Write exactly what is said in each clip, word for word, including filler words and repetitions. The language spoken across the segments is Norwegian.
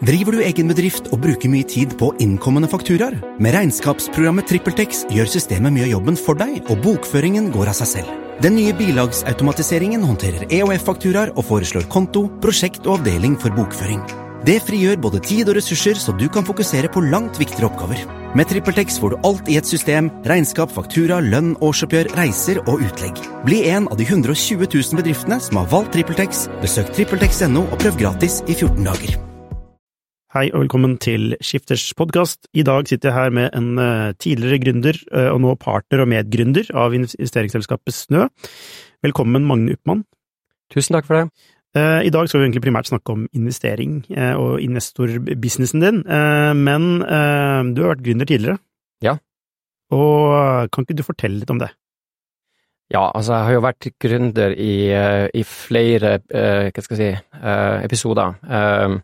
Driver du egen bedrift og bruker mye tid på innkommende fakturaer? Med regnskapsprogrammet TrippelTex gjør systemet mye av jobben for deg, og bokføringen går av seg selv. Den nye bilagsautomatiseringen håndterer E O F-fakturaer og foreslår konto, prosjekt og avdeling for bokføring. Det frigjør både tid og ressurser, så du kan fokusere på langt viktigere oppgaver. Med TrippelTex får du alt i et system: regnskap, faktura, lønn, årsoppgjør, reiser og utlegg. Bli en av de one hundred twenty thousand bedriftene som har valgt TrippelTex. Besøk trippeltex punktum no og prøv gratis i fjorten dager. Hei og velkommen til Skifters podcast. I dag sitter jeg her med en uh, tidligere gründer uh, og nå partner og medgründer av investeringsselskapet Snø. Velkommen, Magne Uppmann. Tusen takk for det. Uh, I dag skal vi egentlig primært snakke om investering uh, og investorbusinessen din, uh, men uh, du har vært gründer tidligere. Ja. Og uh, kan ikke du fortelle litt om det? Ja, altså jeg har jo vært gründer i, uh, i flere uh, hva skal jeg si, uh, episoder. Uh,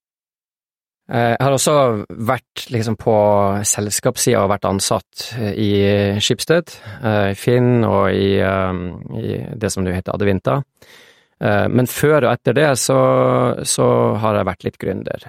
Jeg har også vært liksom på selskapssiden og vært ansatt i Schibsted, i Finn og i, i det som nå heter Adevinta. Men før og etter det så, så har jeg vært litt gründer.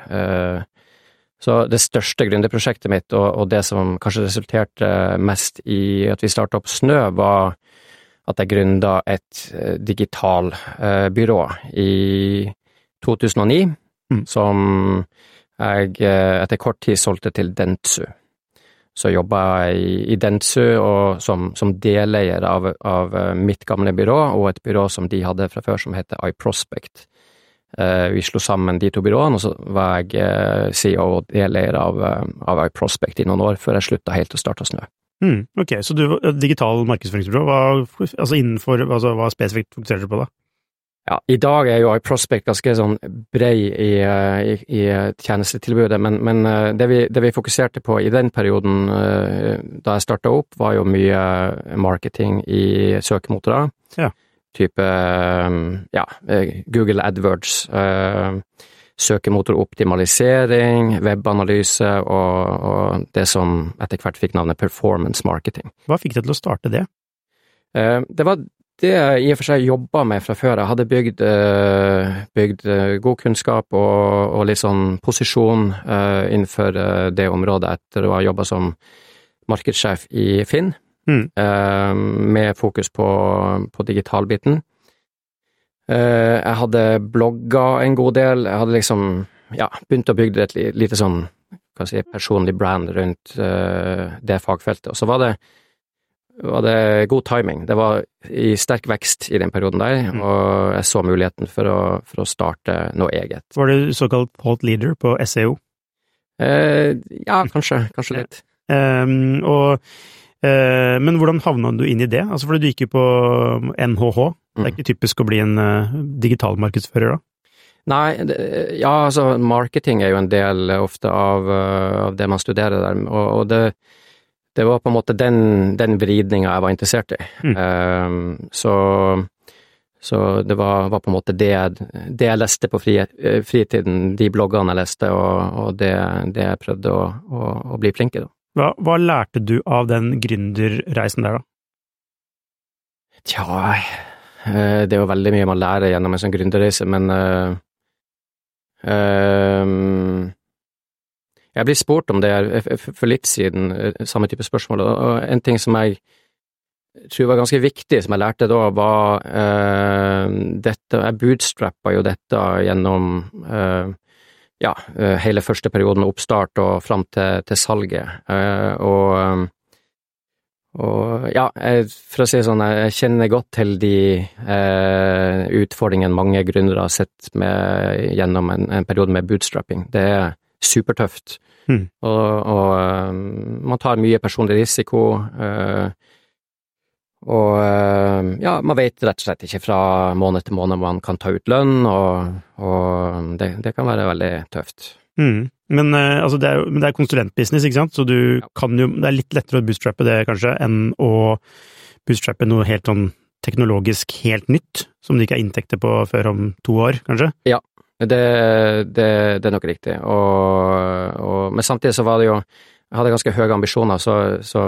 Så det største gründerprosjektet mitt, og, og det som kanskje resulterte mest i at vi startet opp Snø, var at jeg gründet et digital byrå i to tusen og ni, mm. som jeg etter kort tid solgte til Dentsu. Så jobbet jeg i, i Dentsu og som, som deleier av, av mitt gamle byrå, og et byrå som de hadde fra før som heter iProspect. Uh, vi slo sammen de to byråene, og så var jeg uh, C E O og deleier av, av iProspect i noen år, før jeg sluttet helt å starte Snø. Mm, ok, så du, digital markedsføringsbyrå, hva, altså innenfor, altså, hva spesifikt fokuserer du på da? Ja, i dag er jo iProspect ganske sånn brei i, i, i tjenestetilbudet, men, men det, vi, det vi fokuserte på i den perioden da jeg startet opp, var jo mye marketing i søkemotorer. Ja. Type, ja, Google AdWords, søkemotoroptimalisering, webanalyse og, og det som etter hvert fikk navnet performance marketing. Hva fikk deg til å starte det? Det var det jeg i og for seg jobbet med fra før. Jeg hadde bygd, bygd god kunnskap og, og litt sånn posisjon innenfor det området etter å ha jobbet som markedssjef i Finn, mm. med fokus på, på digitalbiten. Jeg hadde blogget en god del. Jeg hadde liksom, ja, begynt å bygge et lite sånn, hva skal jeg si, personlig brand rundt det fagfeltet. Og så var det var det god timing. Det var i sterk vekst i den perioden der, mm. og jeg så muligheten for å, for å starte noe eget. Var det såkalt thought leader på S E O? Eh, ja, kanskje, kanskje litt. Um, og, uh, men hvordan havnet du inn i det? Altså, fordi du gikk jo på N H H. Det er ikke typisk å bli en uh, digital markedsfører da? Nei, det, ja, altså, marketing er jo en del ofte av, uh, av det man studerer der, og, og det Det var på en måte den, den vridningen jeg var interessert i. Mm. Um, så, så det var, var på en måte det, det jeg leste på fri, fritiden, de bloggene jeg leste, og, og det, det jeg prøvde å, å, å bli flink i. Da. Hva, hva lærte du av den gründerreisen der da? Tja, det er jo veldig mye man lærer gjennom en sånn gründerreise, men uh, um, jeg blir spurt om det for litt siden, samme type spørsmål, og en ting som jeg tror var ganske viktig, som jeg lærte da, var uh, dette, jeg bootstrappet jo dette gjennom uh, ja, hele første perioden oppstart og frem til, til salget, uh, og, og ja, jeg, for å si sånn, jeg kjenner godt til de uh, utfordringene mange gründere har sett med, gjennom en, en periode med bootstrapping. Det er supertøft. Mm. Og, og um, man tar mye personlig risiko, uh, og uh, ja, man vet rett og slett ikke fra måned til måned man kan ta ut lønn, og, og det, det kan være veldig tøft. Mm. Men, uh, altså det er jo, men det er konsulentbusiness, ikke sant? Så du ja. kan jo, det er litt lettere å bootstrappe det kanskje, enn å bootstrappe noe helt sånn teknologisk helt nytt, som det ikke er inntekter på før om to år, kanskje? Ja. Det, det, det er nok riktig, og, og, men samtidig så var det jo, jeg hadde ganske høye ambisjoner, så, så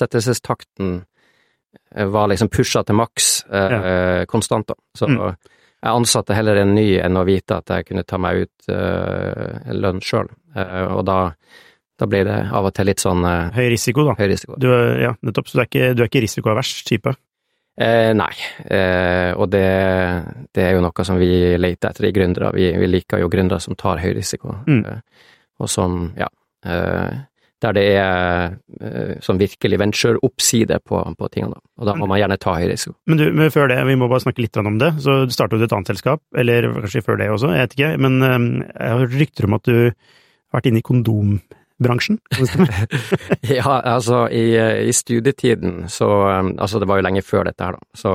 ansettelsestakten var liksom pushet til maks eh, ja. konstant da. Så, mm. Jeg ansatte heller en ny enn å vite at jeg kunne ta meg ut uh, en lønn selv, uh, og da, da ble det av og til litt sånn uh, Høy risiko, da. Høy risiko. Du, ja, nettopp, så du er ikke, du er ikke risikoavers type? Eh, nei, eh, og det, det er jo noe som vi leter etter i gründere. Vi, vi liker jo gründere som tar høy risiko, mm. eh, og som, ja, eh, der det er eh, sånn virkelig venture-oppside på, på tingene, og da må man gjerne ta høy risiko. Men du, men før det, vi må bare snakke litt om det, så du startet du et annet selskap, eller kanskje før det også, jeg vet ikke, men um, jeg har rykter om at du har vært inne i kondombransjen. Ja, altså i, i studietiden, så, altså det var jo lenge før dette her da, så,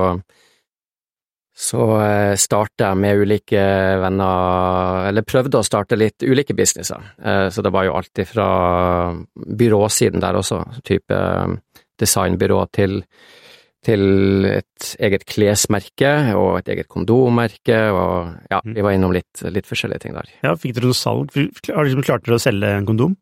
så startet jeg med ulike venner, eller prøvde å starte litt ulike businesser, så det var jo alltid fra byråsiden der også, type designbyrå til, til et eget klesmerke og et eget kondommerke, og ja, vi var innom litt, litt forskjellige ting der. Ja, fikk dere noe salg? Har du liksom klart dere å selge en kondom?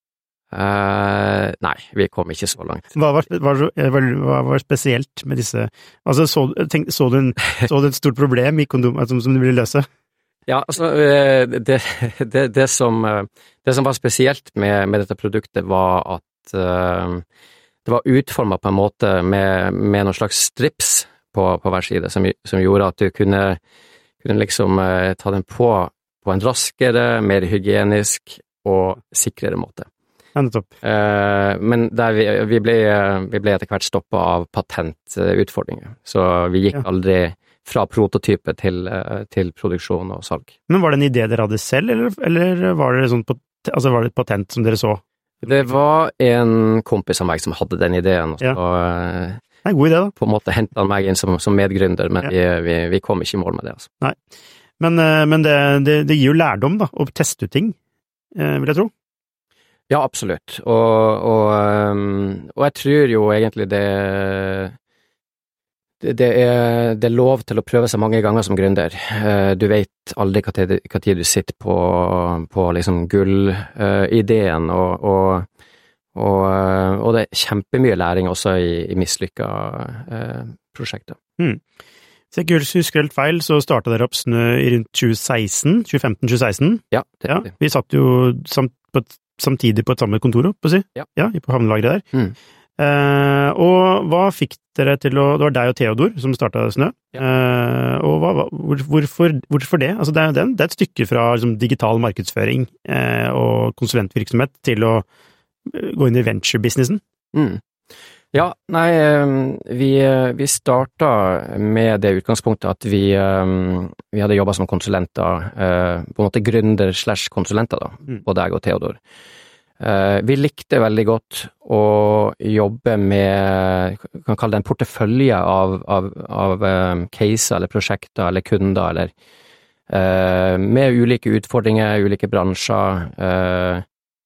Uh, nei, vi kom ikke så langt. Hva var, var, hva var spesielt med disse? Altså, så, tenk, så, du en, så du et stort problem i kondom som, som du ville løse? Ja, altså, det, det, det, som, det som var spesielt med, med dette produktet var at uh, det var utformet på en måte med, med noen slags strips på, på hver side, som, som gjorde at du kunne, kunne liksom uh, ta den på på en raskere, mer hygienisk og sikrere måte. Ja, nettopp. Uh, men der vi, vi, ble, vi ble etter hvert stoppet av patentutfordringer, så vi gikk ja. aldri fra prototype til, til produksjon og salg. Men var det en idé dere hadde selv, eller, eller var, det sånn, altså var det et patent som dere så? Det var en kompis av meg som hadde den ideen, og så ja. Det er en god idé da. På en måte hentet han meg inn som, som medgründer, men ja. vi, vi, vi kom ikke i mål med det. Altså. Nei, men, men det, det, det gir jo lærdom da, å teste ut ting, vil jeg tro. Ja, absolutt. Og, og, og jeg tror jo egentlig det, det, det, er, det er lov til å prøve seg mange ganger som gründer. Du vet aldri hva tid, hva tid du sitter på, på liksom gull-ideen, og, og, og, og det er kjempemye læring også i, i mislykket prosjekter. Hmm. Så jeg ikke husker helt feil, så startet dere opp Snø i rundt tjue seksten, tjue femten tjue seksten. Ja, det er det. Ja, vi satt jo samt på et samtidig på et samme kontor, på å si. Ja. Ja, på havnelagret der. Mm. Eh, og hva fikk dere til å... Det var deg og Theodor som startet Snø. Ja. Eh, og hva, hvor, hvorfor, hvorfor det? Altså, det er, det er et stykke fra liksom, digital markedsføring eh, og konsulentvirksomhet til å gå inn i venture-businessen. Mm. Ja, nei, vi, vi startet med det utgangspunktet at vi, vi hadde jobbet som konsulenter, på en måte gründer slash konsulenter da, både jeg og Theodor. Vi likte veldig godt å jobbe med, kan kalle det en portefølje av, av, av caser eller prosjekter eller kunder, eller med ulike utfordringer, ulike bransjer,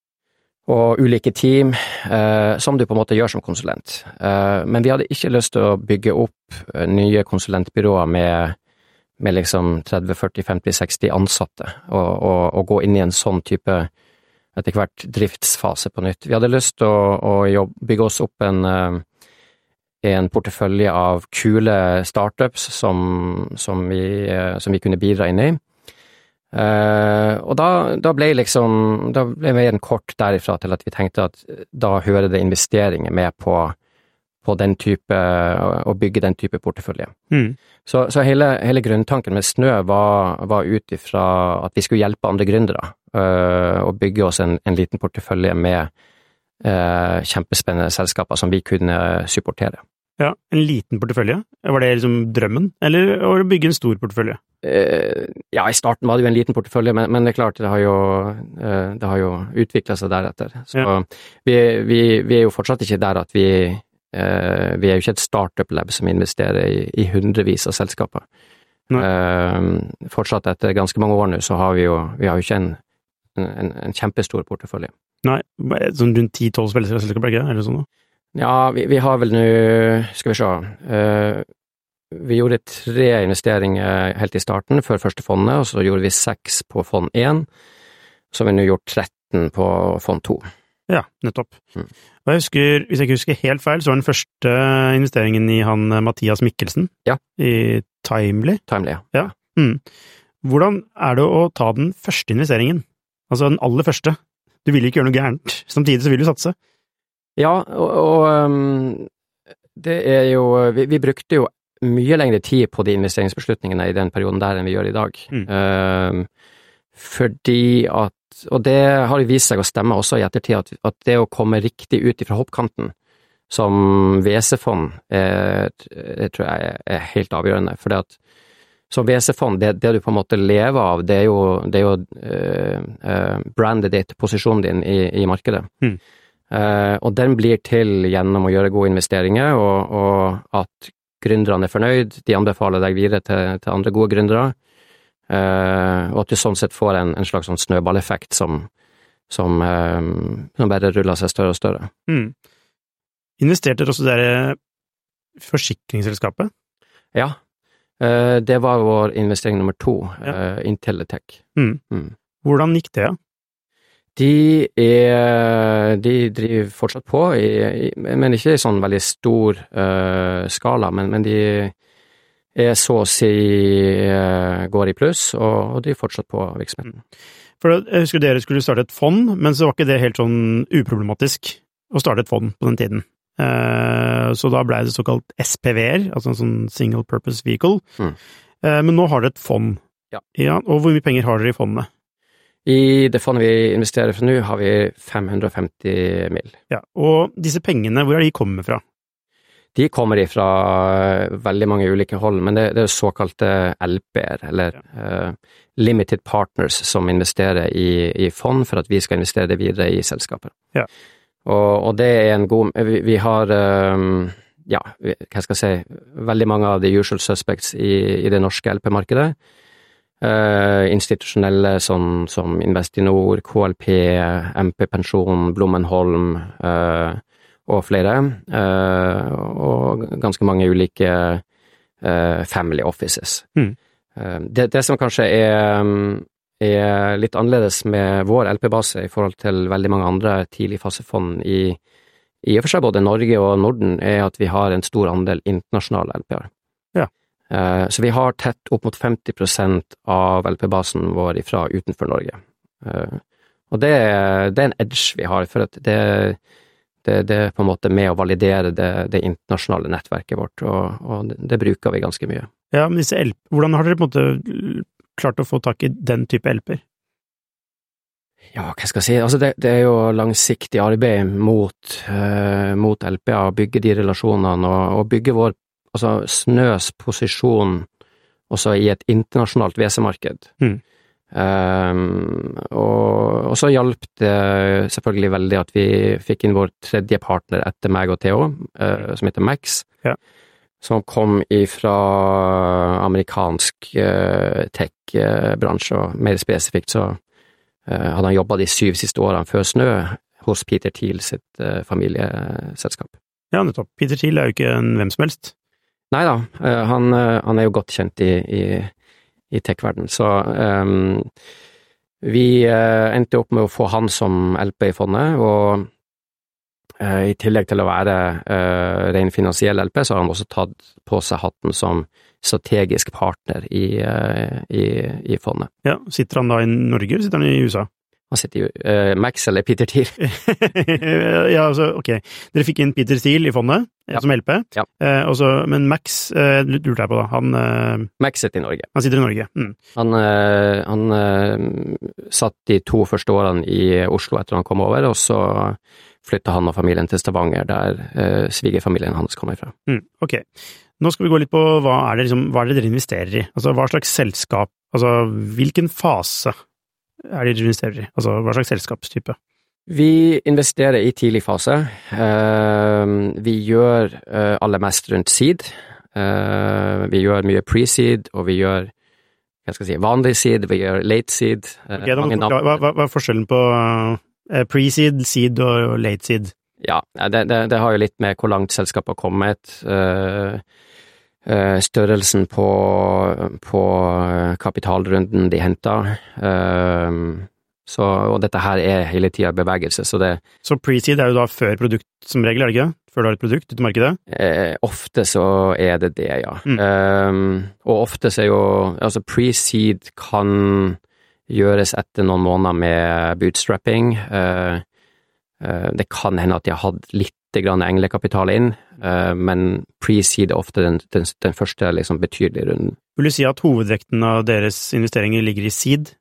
og ulike team, eh, som du på en måte gjør som konsulent. Eh, men vi hadde ikke lyst til å bygge opp nye konsulentbyråer med, med liksom tretti, førti, femti, seksti ansatte, og, og, og gå inn i en sånn type etter hvert driftsfase på nytt. Vi hadde lyst til å, å jobbe, bygge oss opp en, en portefølje av kule startups som, som, vi, som vi kunne bidra inn i. Uh, og da, da ble liksom da ble vi en kort derifra til at vi tenkte at da hører det investeringer med på, på den type, å bygge den type portefølje. Mm. Så, så hele, hele grunntanken med Snø var, var ut ifra at vi skulle hjelpe andre gründere uh, og bygge oss en, en liten portefølje med uh, kjempespennende selskaper som vi kunne supportere. Ja, en liten portefølje. Var det liksom drømmen, eller var det å bygge en stor portefølje? Uh, ja, i starten var det jo en liten portefølje, men, men det er klart, det har jo, uh, det har jo utviklet seg deretter. Så ja. vi, vi, vi er jo fortsatt ikke der at vi, uh, vi er jo ikke et startup-lab som investerer i, i hundrevis av selskaper. Uh, fortsatt etter ganske mange år nå, så har vi jo, vi har jo ikke en, en, en kjempestor portefølje. Nei, sånn rundt ti tolv selskaper, ikke det? Eller sånn da? Ja, vi, vi har vel nå, skal vi se, uh, vi gjorde tre investeringer helt i starten, før første fondet, og så gjorde vi seks på fond én, så har vi nå gjort tretten på fond to. Ja, nettopp. Mm. Og jeg husker, hvis jeg ikke husker helt feil, så var den første investeringen i han Mathias Mikkelsen, ja. I Timely. Timely, ja. Ja, Mm. Hvordan er det å ta den første investeringen? Altså den aller første. Du vil ikke gjøre noe gærent, samtidig så vil du satse. Ja, og, og um, det er jo, vi, vi brukte jo mye lengre tid på de investeringsbeslutningene i den perioden der enn vi gjør i dag. Mm. Um, fordi at, og det har vist seg å stemme også i ettertid, at, at det å komme riktig ut fra hoppkanten som V C-fond, er, det tror jeg er helt avgjørende, for det at som V C-fond, det, det du på en måte lever av, det er jo, det er jo uh, uh, brandet ditt, posisjonen din i, i markedet. Mm. Uh, og den blir til gjennom å gjøre gode investeringer, og, og at gründerne er fornøyd, de anbefaler deg videre til, til andre gode gründere, uh, og at du sånn sett får en, en slags sånn snøballeffekt som, som, uh, som bare ruller seg større og større. Mm. Investerte dere også i det forsikringsselskapet? Ja, det var vår investering nummer to, ja. Intelletech. Mm. Mm. Hvordan gikk det? De, er, de driver fortsatt på, i, i, men ikke i sånn veldig stor uh, skala, men, men de er så å si uh, går i pluss, og, og de er fortsatt på virksomheten. For jeg husker dere skulle starte et fond, men så var ikke det helt sånn uproblematisk å starte et fond på den tiden. Så da ble det såkalt S P V-er, altså en sånn single purpose vehicle. Mm. Men nå har dere et fond. Ja. Ja, og hvor mye penger har dere i fondet? I det fondet vi investerer for nå, har vi fem hundre og femti mil. Ja, og disse pengene, hvor er de kommet fra? De kommer fra veldig mange ulike hold, men det, det er såkalte L P-er, eller ja. uh, Limited Partners, som investerer i, i fond for at vi skal investere det videre i selskapet. Ja. Og, og det er en god, vi, vi har, um, ja, hva skal jeg si, veldig mange av de usual suspects i, i det norske L P-markedet. Uh, institusjonelle som, som Investinor, K L P, M P Pensjon, Blommenholm uh, og flere. Uh, og ganske mange ulike uh, family offices. Mm. Uh, det, det som kanskje er... Um, er litt annerledes med vår L P-base i forhold til veldig mange andre tidligfasefond i, i og for seg både Norge og Norden, er at vi har en stor andel internasjonale L P-er. Ja. Uh, så vi har tett opp mot femti prosent av L P-basen vår ifra utenfor Norge. Uh, og det, det er en edge vi har, for at det, det, det er på en måte med å validere det, det internasjonale nettverket vårt, og, og det, det bruker vi ganske mye. Ja, men disse L P, hvordan har dere på en måte klart å få tak i den type L P-er? Ja, hva skal jeg si? Altså det, det er jo langsiktig arbeid mot, uh, mot L P-er, bygge de relasjonene, og, og bygge vår, altså Snøs posisjon også i et internasjonalt V C-marked. Mm. Um, og, og så hjalp det selvfølgelig veldig at vi fikk inn vår tredje partner etter meg og Theo, uh, som heter Max. Ja. Som kom ifra amerikansk uh, tech-bransje, og mer spesifikt så uh, hadde han jobbet de syv siste årene før Snø hos Peter Thiel sitt uh, familieselskap. Ja, nettopp. Peter Thiel er jo ikke en hvem som helst. Neida, uh, han, uh, han er jo godt kjent i, i, i tech-verden, så um, vi uh, endte opp med å få han som L P i fondet, og i tillegg til å være uh, ren finansiell L P, så har han også tatt på seg hatten som strategisk partner i, uh, i, i fondet. Ja, sitter han da i Norge, eller sitter han i U S A? Han sitter i uh, Max eller Peter Thiel. Ja, altså, ok. Dere fikk inn Peter Thiel i fondet, ja. Som L P, ja. uh, også, men Max, uh, lurte jeg på da, han... Uh, Max sitter i Norge. Han sitter i Norge. Mm. Han, uh, han uh, satt de to første årene i Oslo etter han kom over, og så flyttet han og familien til Stavanger, der eh, svigerfamilien hans kommer fra. Mm, ok. Nå skal vi gå litt på hva er det, liksom, hva er det dere investerer i? Altså, hva slags selskap, altså, hvilken fase er det dere investerer i? Altså, hva slags selskapstype? Vi investerer i tidlig fase. Uh, vi gjør uh, aller mest rundt seed. Uh, vi gjør mye pre-seed, og vi gjør, hva skal jeg si, vanlig seed, vi gjør late seed. Uh, ok, da må du forklare, hva, hva, hva er forskjellen på... Uh, Pre-seed, seed og late seed? Ja, det, det, det har jo litt med hvor langt selskapet har kommet, uh, uh, størrelsen på, på kapitalrunden de henter, uh, så, og dette her er hele tiden bevegelse, så det... Så pre-seed er jo da før produkt som regel, er det ikke? før du har et produkt ut i markedet? Eh, ofte så er det det, ja. Mm. Um, og ofte så er jo, altså pre-seed kan gjøres etter noen måneder med bootstrapping. Uh, uh, det kan hende at de har hatt litt grann englekapital inn, uh, men pre-seed er ofte den, den, den første liksom betydelige runden. Vil du si at hovedvekten av deres investeringer ligger i seed?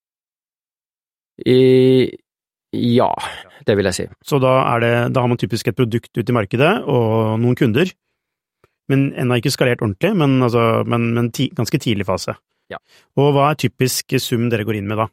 I, ja, det vil jeg si. Så da, er det, da har man typisk et produkt ut i markedet og noen kunder, men ennå ikke skalert ordentlig, men, altså, men, men ti, ganske tidlig fase. Ja. Og hva er typisk sum dere går inn med da?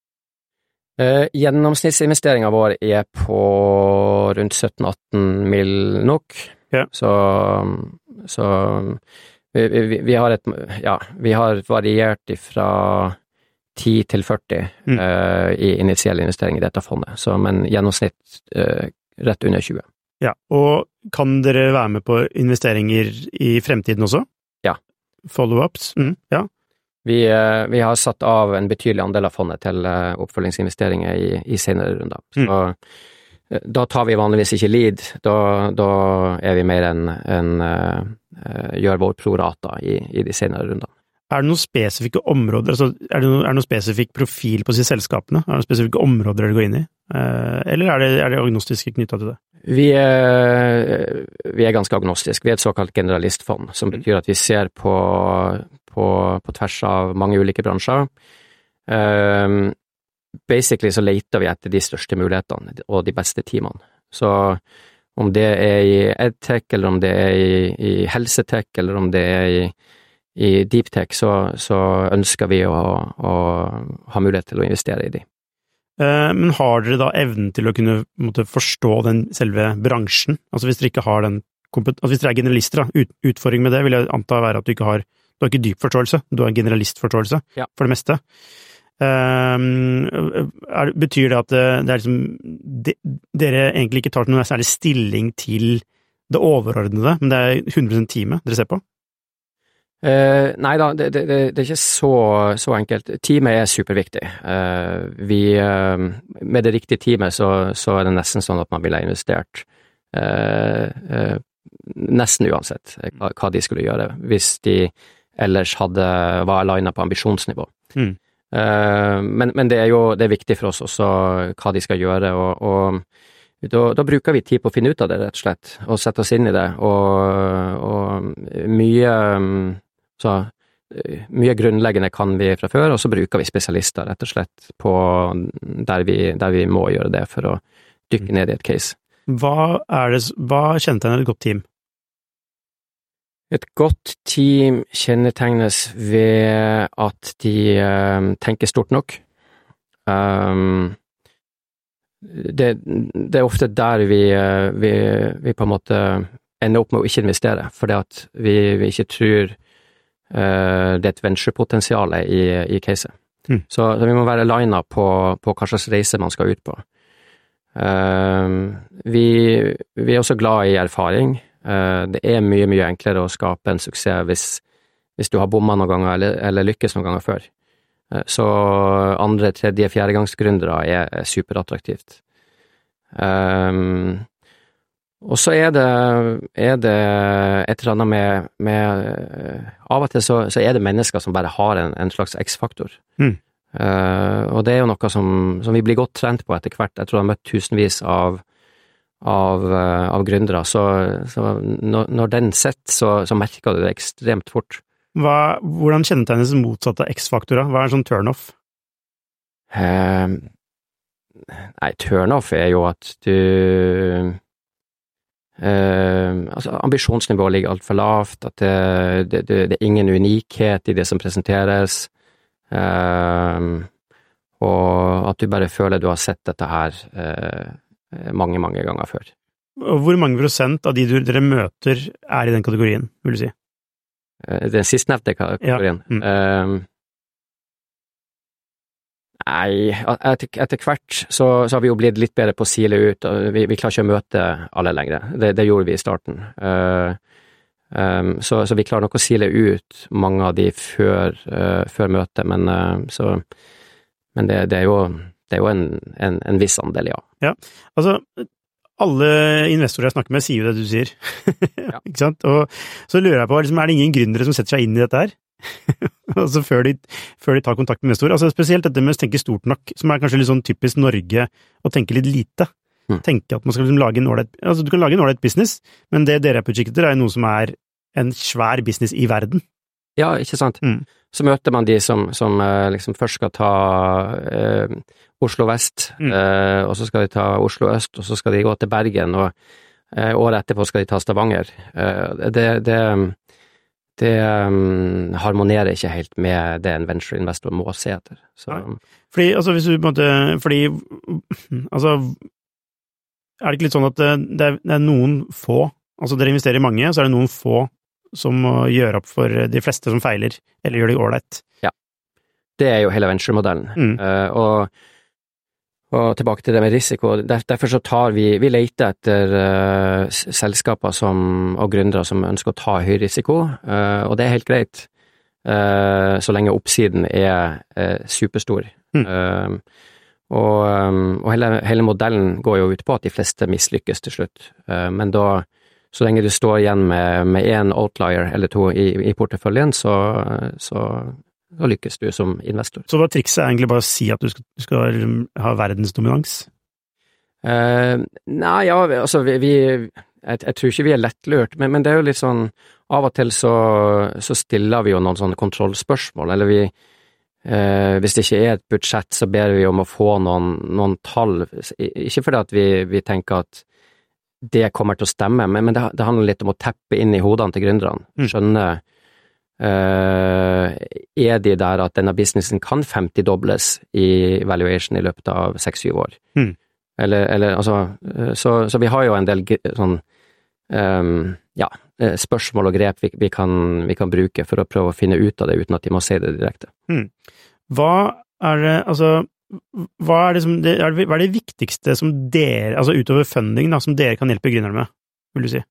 Eh, gjennomsnittsinvesteringen vår er på rundt sytten atten mil nok, ja. så, så vi, vi, vi har et, ja, vi har variert ifra ti til førti mm. uh, i initiell investering i dette fondet, så, men gjennomsnitt uh, rett under tjue. Ja, og kan dere være med på investeringer i fremtiden også? Ja. Follow-ups? Mm, ja. Vi, uh, vi har satt av en betydelig andel av fondet til uh, oppfølgingsinvesteringer i, i senere runder. Mm. Så uh, da tar vi vanligvis ikke lead, da, da er vi mer enn en, uh, uh, gjør vår prorata i, i de senere rundene. Er det noen spesifikke områder, altså er det noen, er det noen spesifik profil på disse selskapene? Er det noen spesifikke områder dere går inn i? Eh, eller er det, er det agnostiske knyttet til det? Vi er, vi er ganske agnostiske. Vi er et såkalt generalistfond, som betyr at vi ser på, på, på tvers av mange ulike bransjer. Um, basically så leter vi etter de største mulighetene og de beste teamene. Så om det er i edtech, eller om det er i, i helsetech, eller om det er i I deep tech, så, så ønsker vi å, å ha mulighet til å investere i de. Eh, men har dere da evnen til å kunne måtte, forstå den selve bransjen? Altså hvis dere ikke har den altså hvis dere er generalister, da, ut, utfordring med det vil jeg anta være at du ikke har du har ikke dyp forståelse, du har generalistforståelse ja. For det meste. Eh, er, betyr det at det, det er liksom de, dere egentlig ikke tar noen særlig stilling til det overordnede, men det er hundre prosent teamet dere ser på? Uh, nei da, det, det, det er ikke så, så enkelt. Teamet er superviktig. Uh, vi, uh, med det riktige teamet så, så er det nesten sånn at man ville ha investert uh, uh, nesten uansett hva, hva de skulle gjøre, hvis de ellers hadde, var alignet på ambisjonsnivå. Mm. Uh, men, men det er jo det er viktig for oss også hva de skal gjøre, og, og da, da bruker vi tid på å finne ut av det, rett og slett, og sette oss inn i det, og, og mye Så mye grunnleggende kan vi fra før, og så bruker vi spesialister rett og slett på der vi, der vi må gjøre det for å dykke ned i et case. Hva er det, hva kjennetegner et godt team? Et godt team kjennetegnes ved at de um, tenker stort nok. Um, det, det er ofte der vi, vi, vi på en måte ender opp med å ikke investere, fordi at vi, vi ikke tror Uh, det er et venture-potensial i, i caset. Mm. Så, så vi må være alignet på, på hva slags reise man skal ut på. Uh, vi, vi er også glad i erfaring. Uh, det er mye, mye enklere å skape en suksess hvis, hvis du har bommet noen ganger eller, eller lykkes noen ganger før. Uh, så andre, tredje, fjerdegangsgründere er, er superattraktivt. Uh, Og så er det, er det et eller annet med, med av og til så, så er det mennesker som bare har en, en slags X-faktor. Mm. Uh, og det er jo noe som, som vi blir godt trent på etter hvert. Jeg tror jeg har møtt tusenvis av, av, uh, av gründere, så, så når, når den sitter, så, så merker du det ekstremt fort. Hva, hvordan kjennetegnes motsatte X-faktorer? Hva er en sånn turn-off? Uh, nei, turn-off er jo at du... Uh, altså ambisjonsnivået ligger alt for lavt, at det, det, det, det er ingen unikhet i det som presenteres, uh, og at du bare føler du har sett dette her uh, mange, mange ganger før. Og hvor mange prosent av de du, dere møter er i den kategorien, vil du si? Uh, den sistnevnte kategorien? Ja. Mm. Uh, Nei, etter, etter hvert så, så har vi jo blitt litt bedre på å sile ut, og vi, vi klarer ikke å møte alle lenger. Det, det gjorde vi i starten. Uh, um, så, så vi klarer nok å sile ut mange av de før, uh, før møtet, men, uh, så, men det, det er jo, det er jo en, en, en viss andel, ja. Ja, altså alle investorer jeg snakker med sier jo det du sier. Ja. Ikke sant? Og så lurer jeg på, liksom, er det ingen gründere som setter seg inn i dette her? altså før de, før de tar kontakt med investorer. Altså spesielt dette med å tenke stort nok, som er kanskje litt sånn typisk Norge, å tenke litt lite. Mm. Tenke at man skal liksom lage en ålreit, altså du kan lage en ålreit business, men det dere er på utkikk etter er noe som er en svær business i verden. Ja, ikke sant. Mm. Så møter man de som, som liksom først skal ta eh, Oslo vest, mm. eh, og så skal de ta Oslo øst, og så skal de gå til Bergen, og eh, året etterpå skal de ta Stavanger. Eh, det det, det um, harmonerer ikke helt med det en venture-investor må se etter. Så. Fordi, altså, hvis du på en måte, fordi, altså, er det ikke litt sånn at det er, det er noen få, altså dere investerer i mange, så er det noen få som må gjøre opp for de fleste som feiler, eller gjør det ålreit. Ja, det er jo hele venture-modellen. Mm. Uh, og, og tilbake til det med risiko, der, derfor så tar vi, vi leter etter uh, selskaper som, og gründere som ønsker å ta høy risiko, uh, og det er helt greit, uh, så lenge oppsiden er uh, superstor. Mm. Uh, og og hele, hele modellen går jo ut på at de fleste mislykkes til slutt, uh, men da så lenge du står igjen med, med en outlier eller to i, i porteføljen, så, så, så lykkes du som investor. Så hva trikset er egentlig bare å si at du skal, du skal ha verdensdominans? Uh, nei, ja, altså vi, vi jeg, jeg tror ikke vi er lettlørt, men, men det er jo litt sånn, av og til så, så stiller vi jo noen sånne kontrollspørsmål, eller vi, uh, hvis det ikke er et budsjett, så ber vi om å få noen, noen tall, ikke fordi at vi, vi tenker at det kommer til å stemme, men, men det, det handler litt om å teppe inn i hodene til gründerne. Skjønne, uh, er de der at denne businessen kan femtidobles i valuation i løpet av seks-syv år? Mm. Eller, eller, altså, så, så vi har jo en del sånn, um, ja, spørsmål og grep vi, vi, kan, vi kan bruke for å prøve å finne ut av det uten at de må si det direkte. Mm. Hva er det, altså, Hva er, det som, hva er det viktigste som dere, altså utover funding, da, som dere kan hjelpe gründere med, vil du si?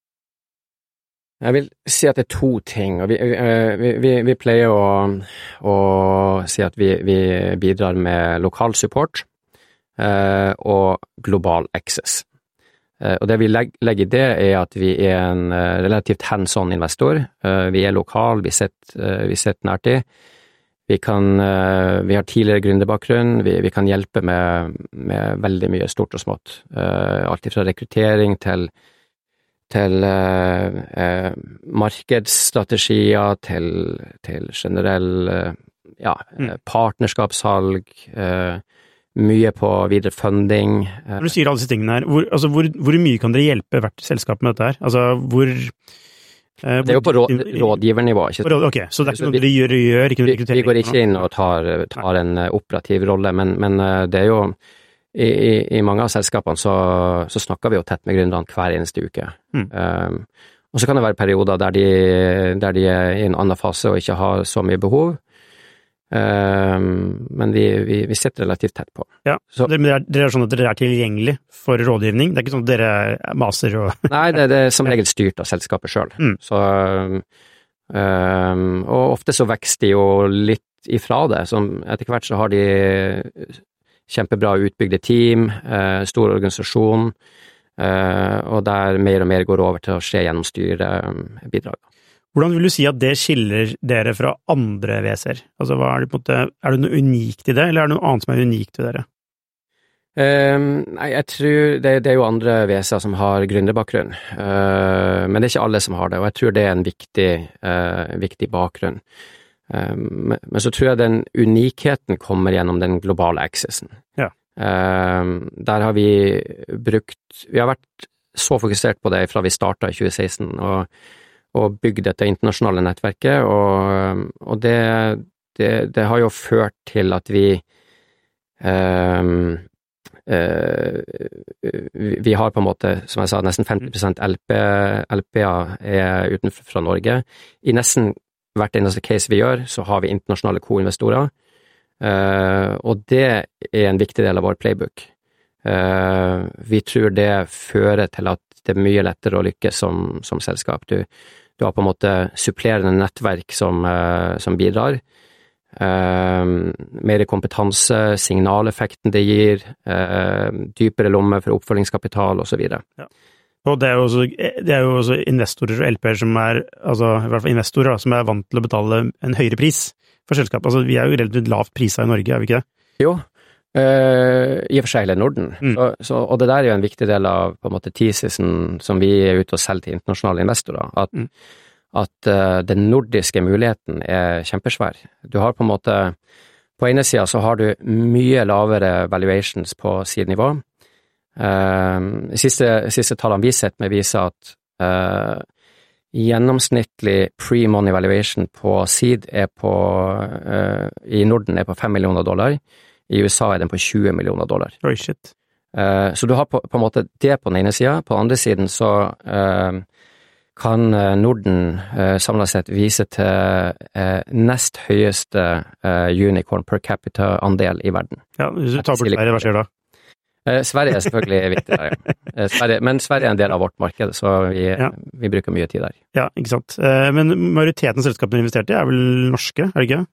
Jeg vil si at det er to ting, og vi, vi, vi, vi pleier å, å si at vi, vi bidrar med lokal support eh, og global access. Eh, og det vi legger, legger i det er at vi er en relativt hands-on investor, eh, vi er lokal, vi sitter, eh, vi sitter nært i. Vi kan, vi har tidligere gründerbakgrunn, vi, vi kan hjelpe med, med veldig mye stort og smått. Uh, alt fra rekruttering til, til uh, uh, markedsstrategier, til, til generell uh, ja, mm. partnerskapssalg, uh, mye på videre funding. Uh. Når du sier alle disse tingene her, hvor, altså, hvor, hvor mye kan dere hjelpe hvert selskap med dette her? Altså, hvor... Det er jo på råd, rådgivernivå, ikke sant? Ok, så det er ikke noe dere gjør, gjør ikke noe rekruttering? Vi går ikke inn og tar, tar en operativ rolle, men, men det er jo, i, i, i mange av selskapene så, så snakker vi jo tett med gründerne hver eneste uke. Mm. Um, og så kan det være perioder der de, der de er i en annen fase og ikke har så mye behov. Um, men vi, vi, vi sitter relativt tett på. Ja, så det, det, er, det er sånn at dere er tilgjengelig for rådgivning? Det er ikke sånn at dere maser og... Nei, det, det er som regel styrt av selskapet selv. Mm. Så, um, og ofte så vekster de jo litt ifra det. Som etter hvert så har de kjempebra utbygde team, uh, stor organisasjon, uh, og der mer og mer går over til å skje gjennom styrebidrag. Hvordan vil du si at det skiller dere fra andre V C-er? Altså, hva er det på en måte, er det noe unikt i det, eller er det noe annet som er unikt ved dere? Um, nei, jeg tror det, det er jo andre V C-er som har gründerbakgrunn, uh, men det er ikke alle som har det, og jeg tror det er en viktig, uh, viktig bakgrunn. Um, men så tror jeg den unikheten kommer gjennom den globale accessen. Ja. Um, der har vi brukt, vi har vært så fokusert på det fra vi startet i tjue seksten, og og bygge dette internasjonale nettverket, og, og det, det, det har jo ført til at vi um, uh, vi har på en måte, som jeg sa, nesten femti prosent L P-er er utenfor Norge. I nesten hvert eneste case vi gjør, så har vi internasjonale co-investorer, uh, og det er en viktig del av vår playbook. Uh, vi tror det fører til at det er mye lettere å lykkes som, som selskap. Du Du har på en måte supplerende nettverk som, uh, som bidrar, uh, mer kompetanse, signaleffekten det gir, uh, dypere lomme for oppfølgingskapital og så videre. Ja. Og det er jo også, det er jo også investorer og L P-er som er, altså i hvert fall investorer da, som er vant til å betale en høyere pris for selskap. Altså vi er jo relativt lavt priset i Norge, er vi ikke det? Jo, uh, i og for seg hele Norden. Mm. Så, så, og det der er jo en viktig del av på en måte tesisen som vi er ute og selger til internasjonale investorer, at mm. at uh, den nordiske muligheten er kjempesvær. Du har på en måte, på ene siden så har du mye lavere valuations på sidenivå. Uh, siste, siste tallene vi sett med viser at uh, gjennomsnittlig pre-money valuation på seed er på, uh, i Norden er på fem millioner dollar, i U S A er den på tjue millioner dollar. Oi, shit. Uh, så du har på, på en måte det på den ene siden, på den andre siden så uh, kan Norden eh, samlet sett vise til eh, nest høyeste eh, unicorn per capita andel i verden. Ja, hvis du tar bort Sverige, hva skjer da? Eh, Sverige er selvfølgelig viktig der, ja. Eh, Sverige, men Sverige er en del av vårt marked, så vi, ja. vi bruker mye tid der. Ja, ikke sant. Eh, men majoriteten av selskapene investert i er vel norske, er det ikke?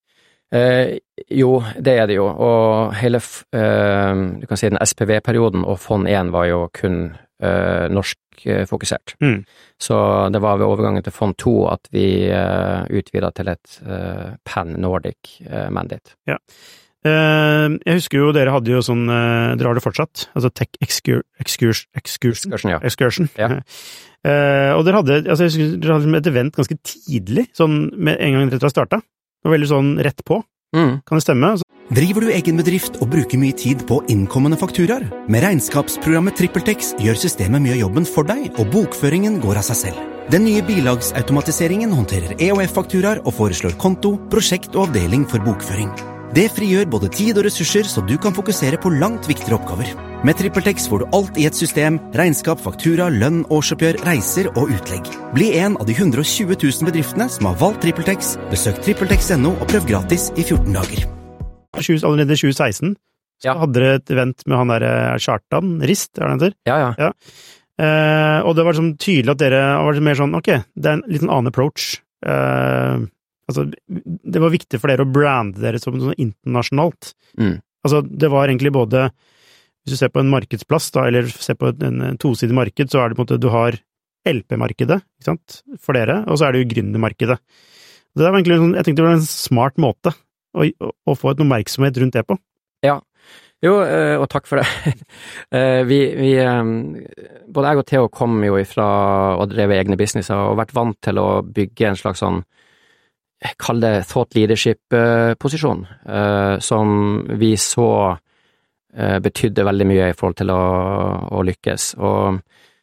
Eh, jo, det er det jo, og hele, eh, du kan si den S P V-perioden og fond én var jo kun Uh, norsk uh, fokusert. Mm. Så det var ved overgangen til fond to at vi uh, utvidet til et uh, pan-Nordic uh, mandate. Ja. Uh, jeg husker jo dere hadde jo sånn, uh, dere har det fortsatt, altså Tech Excur Excurs Excursion. Excursion, ja. Excursion. Ja. Uh, og dere hadde, altså jeg husker, dere hadde et event ganske tidlig, sånn med en gang etter å ha startet. Det var veldig sånn rett på. Mm. Kan det stemme? Driver du egen bedrift og bruker mye tid på innkommende fakturaer? Med regnskapsprogrammet TrippelTex gjør systemet mye jobben for deg, og bokføringen går av seg selv. Den nye bilagsautomatiseringen håndterer E O F-fakturaer og foreslår konto, prosjekt og avdeling for bokføring. Det frigjør både tid og ressurser, så du kan fokusere på langt viktigere oppgaver. Med TrippelTex får du alt i et system: regnskap, faktura, lønn, årsoppgjør, reiser og utlegg. Bli en av de hundre og tjue tusen bedriftene som har valgt TrippelTex. Besøk trippeltex punktum no og prøv gratis i fjorten dager. Allerede i tjue seksten så ja. hadde dere et event med han der Kjartan Rist, er det han heter? Ja, ja. ja. Eh, og det var sånn tydelig at dere var mer sånn, ok, det er en liten annen approach. Eh, altså, det var viktig for dere å brande dere som sånn internasjonalt. Mm. Altså, det var egentlig både, hvis du ser på en markedsplass da, eller ser på en, en tosidig marked, så er det på en måte, du har L P-markedet, ikke sant, for dere, og så er det jo gründermarkedet. Det var egentlig, jeg tenkte det var en smart måte og, og få et oppmerksomhet rundt det på. Ja, jo, og takk for det. vi, vi, både jeg og Theo kom jo ifra og drev egne businesser og vært vant til å bygge en slags sånn, kall det thought leadership-posisjon, som vi så betydde veldig mye i forhold til å, å lykkes. Og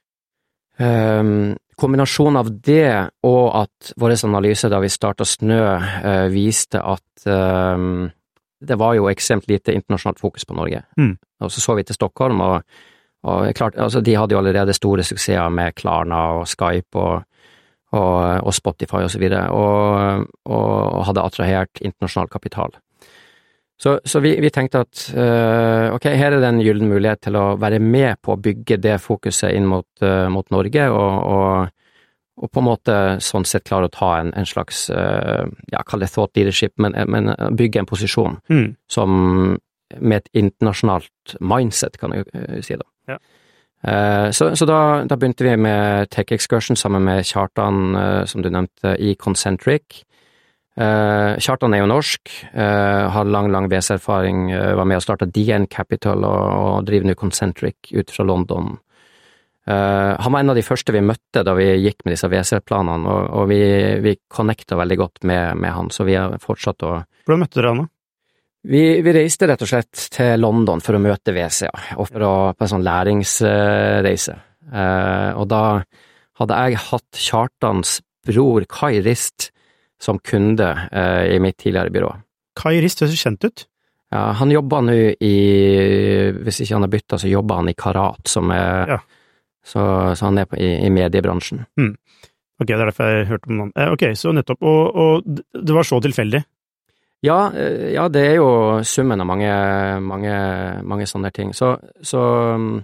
um, kombinasjonen av det og at vår analyse da vi startet Snø uh, viste at um, det var jo ekstremt lite internasjonalt fokus på Norge. Mm. Og så så vi til Stockholm, og, og klart, altså de hadde jo allerede store suksesser med Klarna og Skype og, og, og Spotify og så videre, og, og hadde attrahert internasjonal kapital. Så, så vi, vi tenkte at uh, ok, her er det en gyllen mulighet til å være med på å bygge det fokuset inn mot, uh, mot Norge, og, og, og på en måte sånn sett klare å ta en, en slags, uh, ja, kall det thought leadership, men, men bygge en posisjon mm. som med et internasjonalt mindset, kan jeg uh, si da. Ja. Uh, så så da, da begynte vi med Tech Excursion sammen med Kjartan, uh, som du nevnte, i Concentric. Uh, Kjartan er jo norsk, uh, har lang, lang V C-erfaring, uh, var med å starte D N Capital og, og driver nå Concentric ut fra London. Uh, han var en av de første vi møtte da vi gikk med disse V C-planene, og, og vi, vi connectet veldig godt med, med han, så vi har fortsatt å... Hvordan møtte dere han da? Vi, vi reiste rett og slett til London for å møte V C, ja, og for å, på en sånn læringsreise. Uh, og da hadde jeg hatt Kjartans bror Kai Rist som kunde eh, i mitt tidligere byrå. Kai Rist, det ser kjent ut. Ja, han jobber nå i, hvis ikke han har byttet, så jobber han i Karat, som er, ja. så, så han er på, i, i mediebransjen. Mm. Ok, det er derfor jeg hørte om noen. Eh, ok, så nettopp, og, og det var så tilfeldig? Ja, ja, det er jo summen av mange, mange, mange sånne ting. Så, så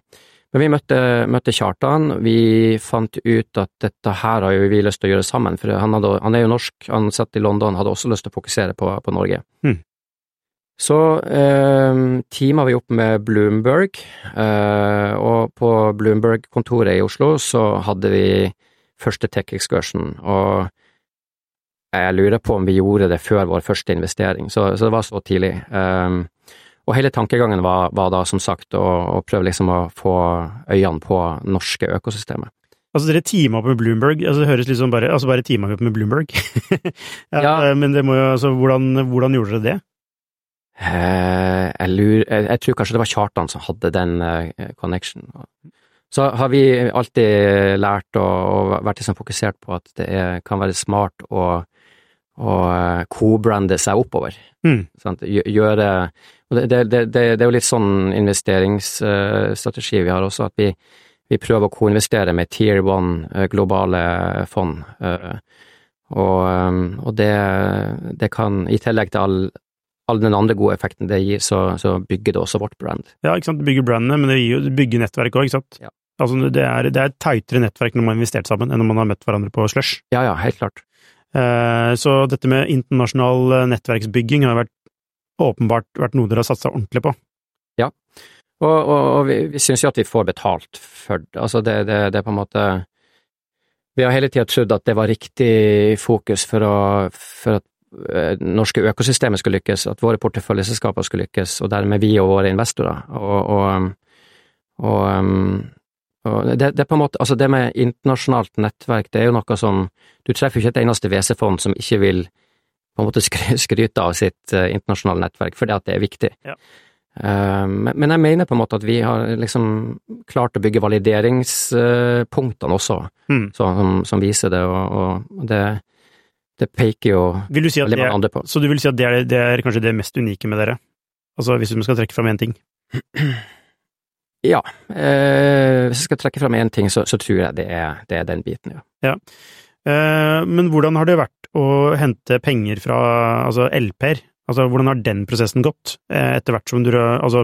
Men vi møtte, møtte Kjartan, vi fant ut at dette her har jo vi lyst til å gjøre sammen, for han, hadde, han er jo norsk, ansatt i London, hadde også lyst til å fokusere på, på Norge. Mm. Så eh, teamet vi opp med Bloomberg, eh, og på Bloomberg-kontoret i Oslo så hadde vi første tech-excursion, og jeg lurer på om vi gjorde det før vår første investering, så, så det var så tidlig. Eh, og hele tankegangen var, var da som sagt å, å prøve liksom å få øynene på norske økosystemet. Altså dere teamet opp med Bloomberg, altså det høres liksom bare, altså bare teamet opp med Bloomberg. ja, ja. Men det må jo, altså hvordan, hvordan gjorde dere det? Eh, jeg, lurer, jeg, jeg tror kanskje det var Kjartan som hadde den uh, connection. Så har vi alltid lært og, og vært liksom fokusert på at det er, kan være smart å, å co-brande seg oppover. Mm. Sant? Gjøre, det, det, det, det er jo litt sånn investeringsstrategi vi har også, at vi, vi prøver å co-investere med tier one globale fond. Og, og det, det kan, i tillegg til all all den andre gode effekten det gir, så, så bygger det også vårt brand. Ja, ikke sant, det bygger brandet, men det gir jo, det bygger nettverk også, ikke sant? Ja. Altså, det er, det er et tightere nettverk når man har investert sammen, enn når man har møtt hverandre på slush. Ja, ja, helt klart. Eh, så dette med internasjonal nettverksbygging har vært, åpenbart vært noe dere har satt seg ordentlig på. Ja, og, og, og vi, vi synes jo at vi får betalt for det. Altså, det, det, det er på en måte, vi har hele tiden trodd at det var riktig fokus for, å, for at norske økosystemet skulle lykkes, at våre porteføljeselskaper skulle lykkes, og dermed vi og våre investorer. Og, og, og, og det, det er på en måte, altså det med internasjonalt nettverk, det er jo noe som, du treffer ikke et eneste V C-fond som ikke vil på en måte skryte av sitt internasjonale nettverk, fordi at det er viktig. Ja. Men, men jeg mener på en måte at vi har liksom klart å bygge valideringspunktene også, mm. som, som viser det, og, og det Det peker jo vil du si at veldig mange er, andre på. Så du vil si at det er, det er kanskje det mest unike med dere? Altså hvis du skal trekke fram en ting? Ja, eh, hvis jeg skal trekke fram en ting, så, så tror jeg det er, det er den biten, ja. ja. Eh, men hvordan har det vært å hente penger fra altså L P-er? Altså hvordan har den prosessen gått? Eh, etter hvert som du altså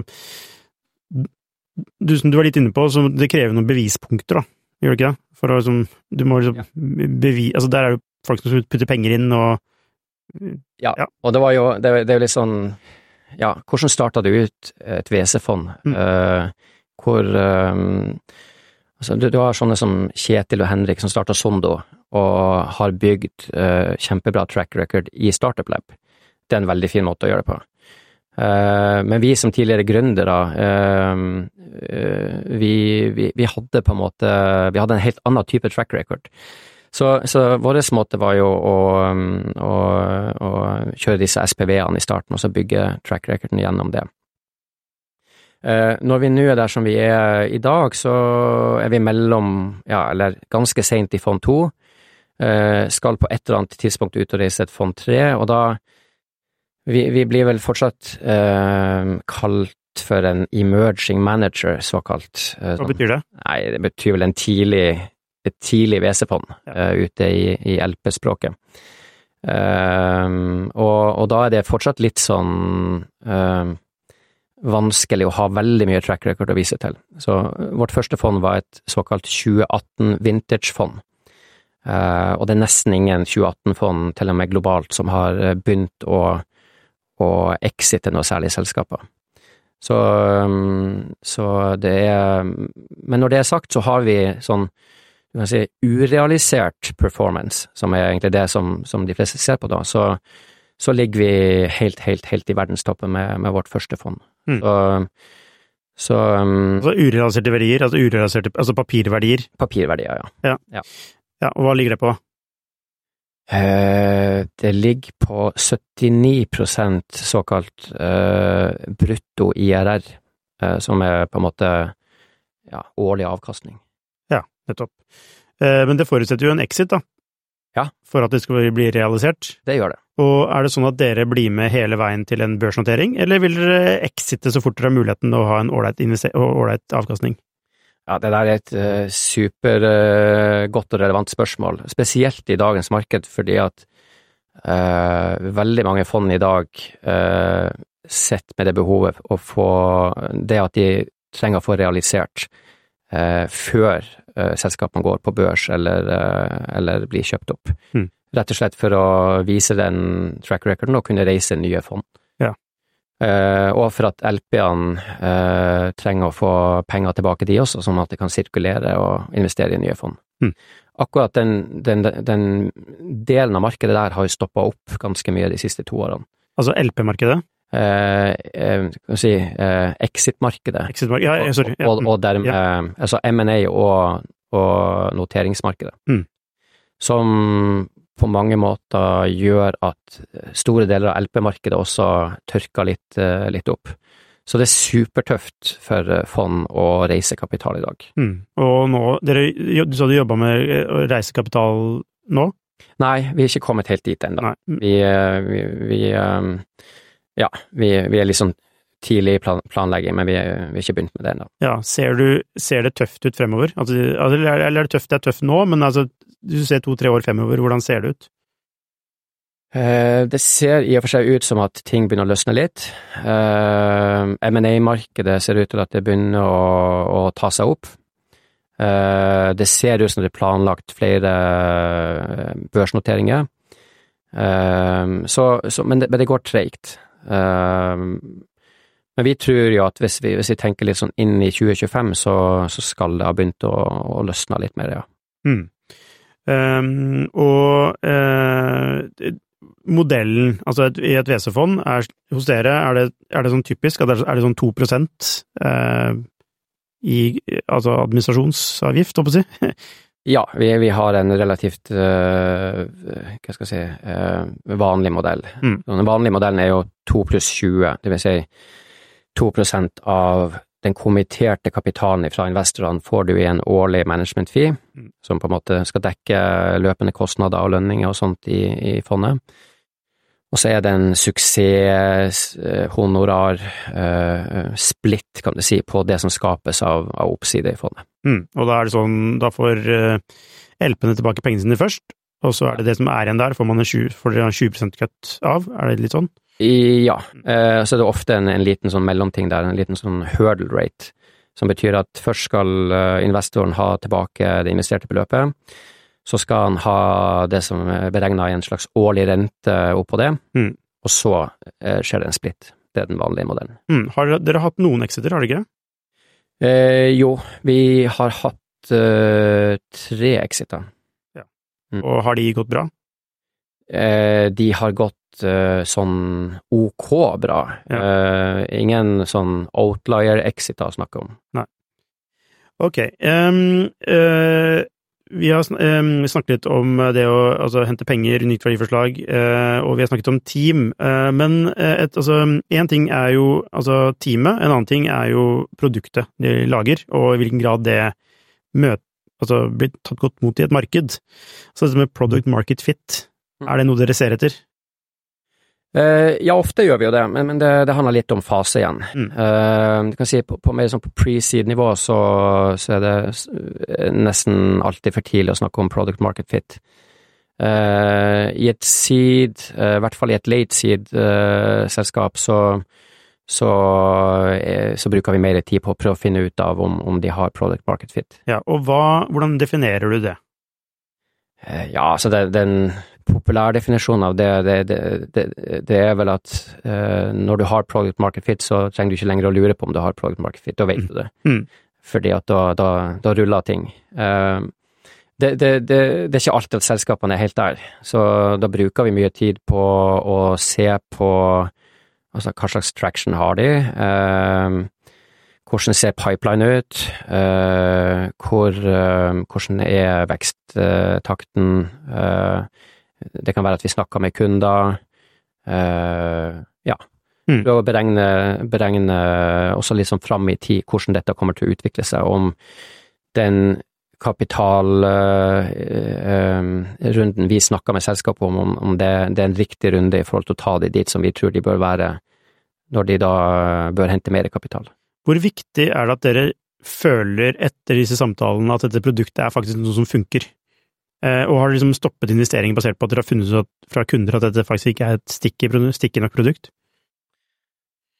du, som du var litt inne på, så det krever noen bevispunkter, da. Gjør det ikke det? For å liksom, du må liksom ja. bevi, altså der er jo folk som putter penger inn, og ja, ja. og det var jo, det, det er jo litt sånn, ja, hvordan startet du ut et V C-fond? Mm. Uh, hvor, um, altså, du, du har sånne som Kjetil og Henrik som startet Sondo, og har bygd uh, kjempebra track record i Startup Lab. Det er en veldig fin måte å gjøre det på. Uh, men vi som tidligere gründere, uh, uh, vi, vi, vi hadde på en måte, vi hadde en helt annen type track record. Så, så vår måte var jo å, å, å kjøre disse S P V-ene i starten, og så bygge track recorden gjennom det. Eh, når vi nå er der som vi er i dag, så er vi mellom, ja, eller ganske sent i fond to, eh, skal på et eller annet tidspunkt ut og reise et fond tre, og da, vi, vi blir vel fortsatt eh, kalt for en emerging manager, såkalt. Eh, Hva betyr det? Nei, det betyr vel en tidlig et tidlig V C-fond ja. uh, ute i, i L P-språket. Um, og, og da er det fortsatt litt sånn um, vanskelig å ha veldig mye track record å vise til. Så vårt første fond var et såkalt tjue atten vintage-fond. Uh, og det er nesten ingen tjue atten-fond, til og med globalt, som har begynt å, å exite noe særlig selskaper. Så, um, så det er, men når det er sagt, så har vi sånn du kan si, urealisert performance, som er egentlig det som, som de fleste ser på da, så, så ligger vi helt, helt, helt i verdenstoppen med, med vårt første fond. Mm. Så, så um, altså urealiserte verdier, altså urealiserte, altså papirverdier? Papirverdier, ja. Ja. Ja. Ja, og hva ligger det på? Eh, det ligger på syttini prosent såkalt eh, brutto I R R, eh, som er på en måte ja, årlig avkastning. Nettopp. Men det forutsetter jo en exit, da. Ja. For at det skal bli realisert. Det gjør det. Og er det sånn at dere blir med hele veien til en børsnotering, eller vil dere exite så fort dere har muligheten å ha en ålreit avkastning? Ja, det der er et uh, super uh, godt og relevant spørsmål, spesielt i dagens marked, fordi at uh, veldig mange fond i dag uh, sett med det behovet å få det at de trenger å få realisert eh, før eh, selskapene går på børs eller, eh, eller blir kjøpt opp. Mm. Rett og slett for å vise den track recorden og kunne reise nye fond. Ja. Eh, og for at L P-ene eh, trenger å få penger tilbake de også, sånn at de kan sirkulere og investere i nye fond. Mm. Akkurat den, den, den delen av markedet der har jo stoppet opp ganske mye de siste to årene. Altså L P-markedet? Eh, eh, kan si, eh, exit-markedet. Exit-markedet, ja, sorry. Ja. Og, og dermed, Ja. eh, altså M and A og, og noteringsmarkedet. Mm. Som på mange måter gjør at store deler av L P-markedet også tørker litt, eh, litt opp. Så det er supertøft for fond å reise kapital i dag. Mm. Og nå, dere, du sa du jobbet med å reise kapital nå? Nei, vi er ikke kommet helt dit ennå. Nei. Vi, vi, vi, ja, vi, vi er liksom tidlig i plan, planlegging, men vi er, vi er ikke begynt med det ennå. Ja, ser du, ser det tøft ut fremover? Altså, eller er det tøft, det er tøft nå, men altså, du ser to-tre år fremover, hvordan ser det ut? Det ser i og for seg ut som at ting begynner å løsne litt. M and A-markedet ser ut til at det begynner å, å ta seg opp. Det ser ut som det er planlagt flere børsnoteringer. Så, så, men, det, men det går tregt. Men vi tror jo at hvis vi, hvis vi tenker litt sånn inn i tjue tjuefem, så, så skal det ha begynt å, å løsne litt mer, ja. Mm. Um, og uh, modellen, altså et, i et V C-fond, er, hos dere, er det, er det sånn typisk, er det, er det sånn to prosent uh, i altså administrasjonsavgift, håper jeg å si? Ja, vi, vi har en relativt, uh, hva skal jeg si, uh, vanlig modell. Mm. Den vanlige modellen er jo to pluss tjue, det vil si to prosent av den kommitterte kapitalen fra investorene får du i en årlig management fee, mm. som på en måte skal dekke løpende kostnader og lønninger og sånt i, i fondet. Og så er det en suksess, honorar, uh, splitt, kan du si, på det som skapes av, av oppside i fondet. Mm. Og da er det sånn, da får uh, L P-ene tilbake pengene sine først, og så er det det som er igjen der, får man en tjue prosent kutt av, er det litt sånn? I, ja, eh, så er det ofte en, en liten sånn mellomting der, en liten sånn hurdle rate, som betyr at først skal uh, investoren ha tilbake det investerte beløpet, så skal han ha det som er beregnet i en slags årlig rente oppå det, mm. og så uh, skjer det en splitt. Det er den vanlige modellen. Mm. Har dere hatt noen exiter, har dere ikke? Eh, jo, vi har hatt uh, tre exiter. Ja. Mm. Og har de gått bra? Eh, de har gått sånn ok bra. Ja. Uh, ingen sånn outlier-exit å snakke om. Nei. Ok. Um, uh, vi har um, snakket litt om det å altså, hente penger, nytt verdiforslag, uh, og vi har snakket om team. Uh, men et, altså, en ting er jo altså, teamet, en annen ting er jo produktet de lager, og i hvilken grad det møter, altså, blir tatt godt mot i et marked. Så det med product market fit, er det noe dere ser etter? Uh, ja, ofte gjør vi jo det, men, men det, det handler litt om fase igjen. Mm. Uh, du kan si på, på mer sånn på pre-seed-nivå så, så er det nesten alltid for tidlig å snakke om product market fit. Uh, I et seed, uh, i hvert fall i et late seed-selskap, uh, så, så, uh, så bruker vi mer tid på å prøve å finne ut av om, om de har product market fit. Ja, og hva, hvordan definerer du det? Uh, ja, altså det, den populærdefinisjonen av det, det, det, det, det er vel at uh, når du har product market fit, så trenger du ikke lenger å lure på om du har product market fit, da vet du det. Mm. Fordi at da, da, da ruller ting. Uh, det, det, det, det er ikke alltid at selskapene er helt der, så da bruker vi mye tid på å se på altså, hva slags traction har de, uh, hvordan ser pipeline ut, uh, hvor, uh, hvordan er veksttakten, uh, det kan være at vi snakker med kunder, uh, ja, mm. prøve å beregne, beregne også litt sånn fram i tid hvordan dette kommer til å utvikle seg, om den kapitalrunden uh, uh, vi snakker med selskapet om, om, om det, det er en riktig runde i forhold til å ta de dit som vi tror de bør være, når de da bør hente mer kapital. Hvor viktig er det at dere føler etter disse samtalene at dette produktet er faktisk noe som funker? Eh, og har dere liksom stoppet investeringen basert på at dere har funnet ut fra kunder at dette faktisk ikke er et sticky, sticky nok produkt?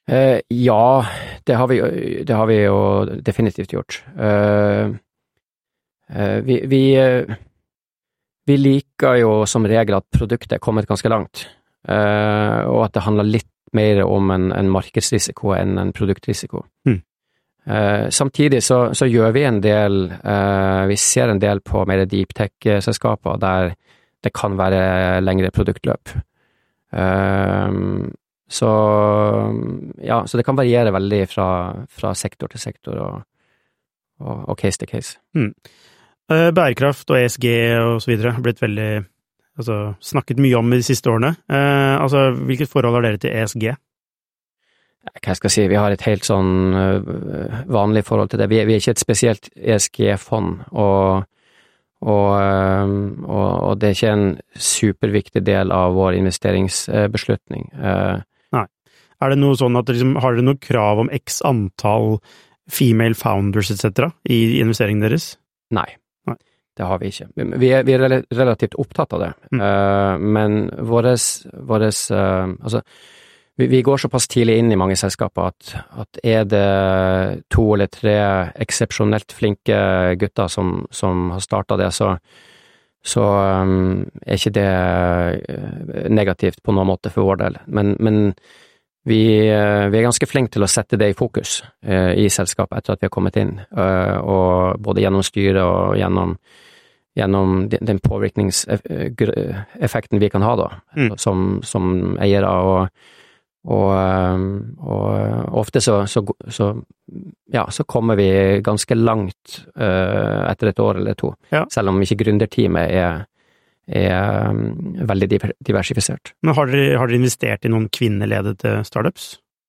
Uh, ja, det har vi, det har vi jo definitivt gjort. Uh, uh, vi, vi, uh, vi liker jo som regel at produktet er kommet ganske langt, uh, og at det handler litt mer om en, en markedsrisiko enn en produktrisiko. Mm. Uh, samtidig så, så gjør vi en del, uh, vi ser en del på mer deep tech-selskaper der det kan være lengre produktløp. Uh, Så, ja, så det kan variere veldig fra, fra sektor til sektor og, og, og case til case. Mm. Eh, bærekraft og E S G og så videre har blitt veldig, altså, snakket mye om i de siste årene. Eh, altså, hvilket forhold har dere til E S G? Hva jeg skal si, vi har et helt sånn uh, vanlig forhold til det. Vi, vi er ikke et spesielt E S G-fond, og, og, uh, og, og det er ikke en superviktig del av vår investeringsbeslutning. Uh, Er det noe sånn at liksom, har dere noe krav om x antall female founders et cetera i investeringen deres? Nei, Nei. Det har vi ikke. Vi er, vi er relativt opptatt av det, mm. uh, men våres, våres uh, altså, vi, vi går såpass tidlig inn i mange selskaper at, at er det to eller tre eksepsjonelt flinke gutter som, som har startet det, så, så um, er ikke det negativt på noen måte for vår del. Men, men Vi, vi er ganske flinke til å sette det i fokus uh, i selskapet etter at vi har kommet inn, uh, og både gjennom styret og gjennom, gjennom den påvirkningseffekten vi kan ha da, mm. som, som eiere, og, og, og ofte så, så, så, ja, så kommer vi ganske langt uh, etter et år eller to, ja. Selv om ikke gründerteamet er er um, veldig diversifisert. Men har dere, har dere investert i noen kvinneledede startups?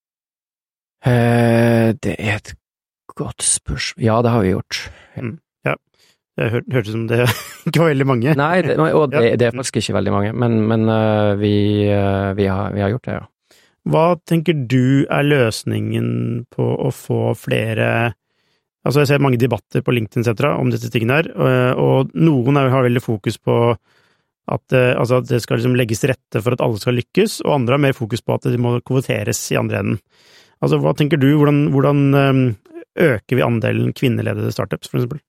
Eh, det er et godt spørsmål. Ja, det har vi gjort. Mm, ja, det hør, hørtes som det ikke var veldig mange. Nei, det, og det, det er faktisk ikke veldig mange, men, men uh, vi, uh, vi, har, vi har gjort det, ja. Hva tenker du er løsningen på å få flere... Altså, jeg ser mange debatter på LinkedIn et cetera om disse tingene her, og noen har veldig fokus på At, altså at det skal liksom legges til rette for at alle skal lykkes, og andre har mer fokus på at det må kvoteres i andre enden. Altså, hva tenker du? Hvordan, hvordan øker vi andelen kvinneledede startups, for eksempel?